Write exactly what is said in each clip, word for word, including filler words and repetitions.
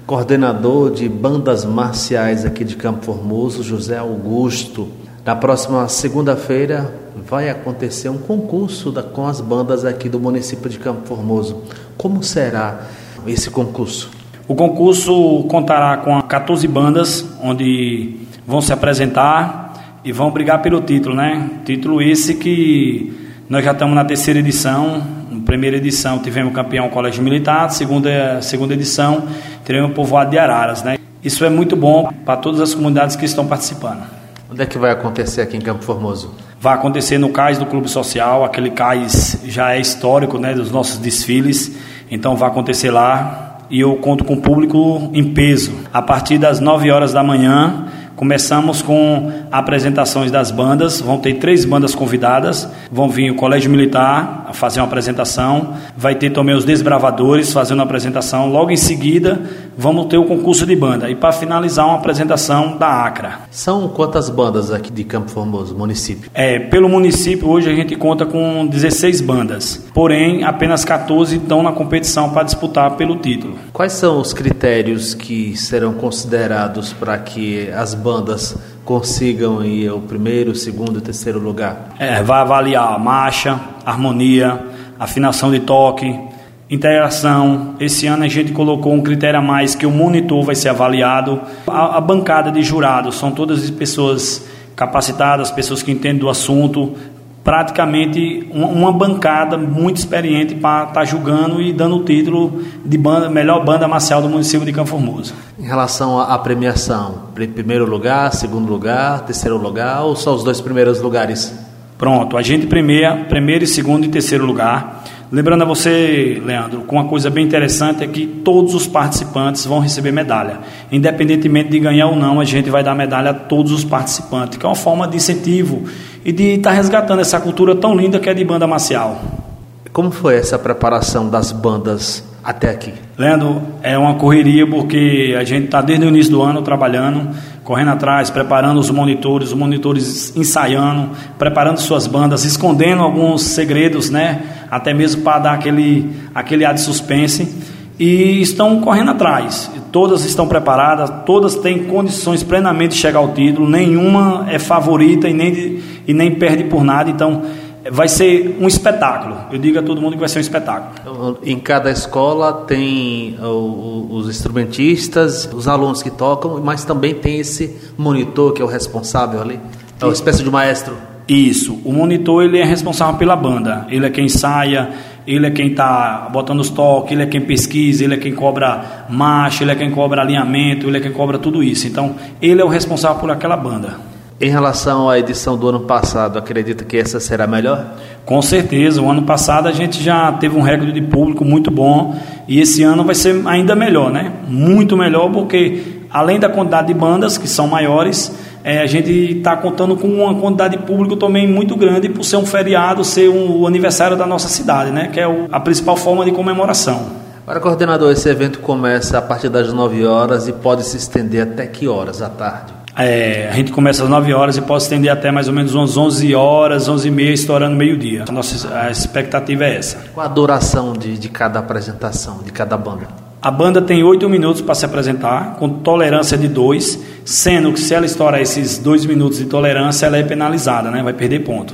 coordenador de bandas marciais aqui de Campo Formoso, José Augusto. Na próxima segunda-feira vai acontecer um concurso da, com as bandas aqui do município de Campo Formoso. Como será esse concurso? O concurso contará com catorze bandas, onde vão se apresentar e vão brigar pelo título, né? Título esse que nós já estamos na terceira edição. Na primeira edição tivemos campeão Colégio Militar, segunda, segunda edição teremos o povoado de Araras, né? Isso é muito bom para todas as comunidades que estão participando. Onde é que vai acontecer aqui em Campo Formoso? Vai acontecer no cais do Clube Social, aquele cais já é histórico, né, dos nossos desfiles, então vai acontecer lá e eu conto com o público em peso. A partir das nove horas da manhã, começamos com apresentações das bandas, vão ter três bandas convidadas, vão vir o Colégio Militar a fazer uma apresentação, vai ter também os Desbravadores fazendo uma apresentação, logo em seguida vamos ter o concurso de banda e para finalizar uma apresentação da ACRA. São quantas bandas aqui de Campo Formoso, município? É, pelo município hoje a gente conta com dezesseis bandas, porém apenas catorze estão na competição para disputar pelo título. Quais são os critérios que serão considerados para que as bandas consigam ir ao primeiro, segundo e terceiro lugar? É, vai avaliar a marcha, harmonia, afinação de toque, integração. Esse ano a gente colocou um critério a mais que o monitor vai ser avaliado. A, a bancada de jurados são todas pessoas capacitadas, pessoas que entendem do assunto, praticamente uma, uma bancada muito experiente para estar tá julgando e dando o título de banda, melhor banda marcial do município de Campo Formoso. Em relação à premiação, primeiro lugar, segundo lugar, terceiro lugar ou só os dois primeiros lugares? Pronto, a gente premia primeiro, segundo e terceiro lugar. Lembrando a você, Leandro, com uma coisa bem interessante é que todos os participantes vão receber medalha. Independentemente de ganhar ou não, a gente vai dar medalha a todos os participantes, que é uma forma de incentivo e de estar tá resgatando essa cultura tão linda que é de banda marcial. Como foi essa preparação das bandas até aqui? Leandro, é uma correria porque a gente está desde o início do ano trabalhando, correndo atrás, preparando os monitores, os monitores ensaiando, preparando suas bandas, escondendo alguns segredos, né? Até mesmo para dar aquele, aquele ar de suspense. E estão correndo atrás. Todas estão preparadas, todas têm condições plenamente de chegar ao título, nenhuma é favorita e nem, e nem perde por nada, então vai ser um espetáculo. Eu digo a todo mundo que vai ser um espetáculo. Então, em cada escola tem o, o, os instrumentistas, os alunos que tocam, mas também tem esse monitor que é o responsável ali, é uma espécie de maestro. Isso, o monitor ele é responsável pela banda, ele é quem ensaia, ele é quem está botando os toques, ele é quem pesquisa, ele é quem cobra marcha, ele é quem cobra alinhamento, ele é quem cobra tudo isso. Então, ele é o responsável por aquela banda. Em relação à edição do ano passado, acredita que essa será melhor? Com certeza, o ano passado a gente já teve um recorde de público muito bom e esse ano vai ser ainda melhor, né? Muito melhor porque além da quantidade de bandas que são maiores, é, a gente está contando com uma quantidade de público também muito grande por ser um feriado, ser um, o aniversário da nossa cidade, né? Que é o, a principal forma de comemoração. Agora, coordenador, esse evento começa a partir das nove horas e pode se estender até que horas à tarde? É, a gente começa às nove horas e pode estender até mais ou menos umas onze horas, onze e meia, estourando meio-dia. A nossa a expectativa é essa. Qual a duração de, de cada apresentação, de cada banda? A banda tem oito minutos para se apresentar, com tolerância de dois, sendo que se ela estourar esses dois minutos de tolerância, ela é penalizada, né? Vai perder ponto.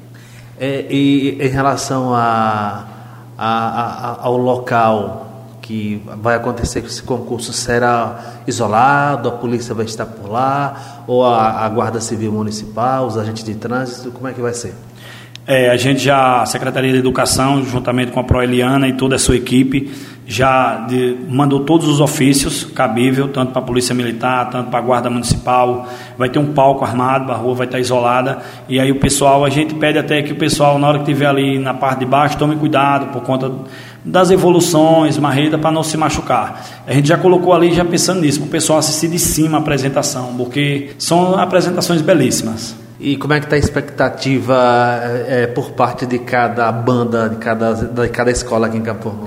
É, e em relação a, a, a, ao local que vai acontecer com esse concurso, será isolado, a polícia vai estar por lá, ou a, a Guarda Civil Municipal, os agentes de trânsito, como é que vai ser? É, a gente já, a Secretaria de Educação, juntamente com a Proeliana e toda a sua equipe, já de, mandou todos os ofícios cabível, tanto para a Polícia Militar, tanto para a Guarda Municipal, vai ter um palco armado, a rua vai estar isolada, e aí o pessoal, a gente pede até que o pessoal, na hora que estiver ali na parte de baixo, tome cuidado por conta das evoluções, marreta, para não se machucar. A gente já colocou ali, já pensando nisso, para o pessoal assistir de cima a apresentação, porque são apresentações belíssimas. E como é que está a expectativa é, por parte de cada banda, de cada, de cada escola aqui em Campo Formoso?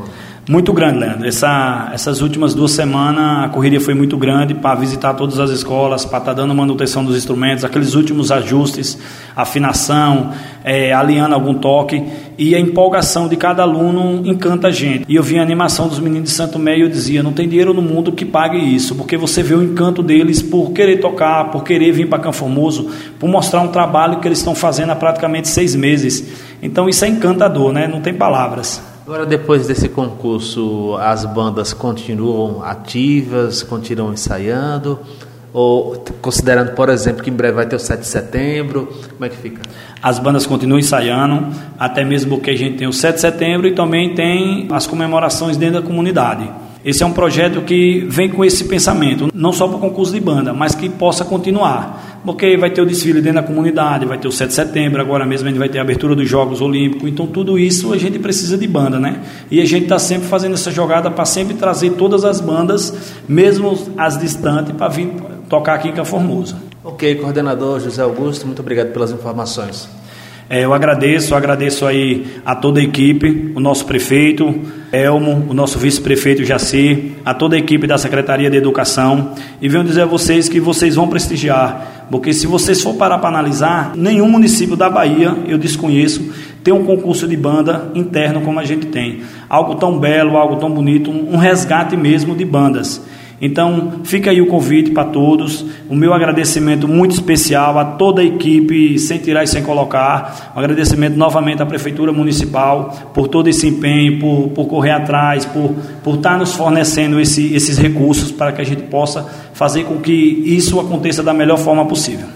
Muito grande, Leandro. Essa, essas últimas duas semanas a correria foi muito grande para visitar todas as escolas, para estar dando manutenção dos instrumentos, aqueles últimos ajustes, afinação, é, alinhando algum toque, e a empolgação de cada aluno encanta a gente. E eu vi a animação dos meninos de Santo Meio e eu dizia, não tem dinheiro no mundo que pague isso, porque você vê o encanto deles por querer tocar, por querer vir para Campo Formoso, por mostrar um trabalho que eles estão fazendo há praticamente seis meses. Então isso é encantador, né? Não tem palavras. Agora, depois desse concurso, as bandas continuam ativas, continuam ensaiando? Ou, considerando, por exemplo, que em breve vai ter o sete de setembro, como é que fica? As bandas continuam ensaiando, até mesmo porque a gente tem o sete de setembro e também tem as comemorações dentro da comunidade. Esse é um projeto que vem com esse pensamento, não só para o concurso de banda, mas que possa continuar. Porque vai ter o desfile dentro da comunidade, vai ter o sete de setembro, agora mesmo a gente vai ter a abertura dos Jogos Olímpicos, então tudo isso a gente precisa de banda, né? E a gente está sempre fazendo essa jogada para sempre trazer todas as bandas, mesmo as distantes, para vir tocar aqui em Campo Formoso. Ok, coordenador José Augusto, muito obrigado pelas informações. É, eu agradeço, eu agradeço aí a toda a equipe, o nosso prefeito, Elmo, o nosso vice-prefeito Jaci, a toda a equipe da Secretaria de Educação, e venho dizer a vocês que vocês vão prestigiar, porque se vocês for parar para analisar, nenhum município da Bahia, eu desconheço, tem um concurso de banda interno como a gente tem. Algo tão belo, algo tão bonito, um resgate mesmo de bandas. Então, fica aí o convite para todos, o meu agradecimento muito especial a toda a equipe, sem tirar e sem colocar, um agradecimento novamente à Prefeitura Municipal por todo esse empenho, por, por correr atrás, por, por estar nos fornecendo esse, esses recursos para que a gente possa fazer com que isso aconteça da melhor forma possível.